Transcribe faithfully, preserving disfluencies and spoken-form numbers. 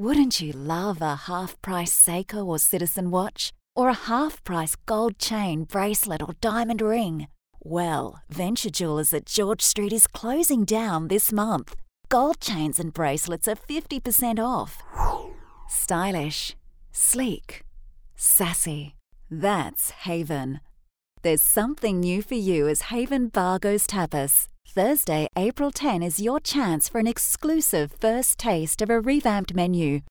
Wouldn't you love a half-price Seiko or Citizen watch? Or a half-price gold chain, bracelet or diamond ring? Well, Venture Jewelers at George Street is closing down this month. Gold chains and bracelets are fifty percent off. Stylish, sleek, sassy. That's Haven. There's something new for you as Haven Bar goes tapas. Thursday, April tenth is your chance for an exclusive first taste of a revamped menu.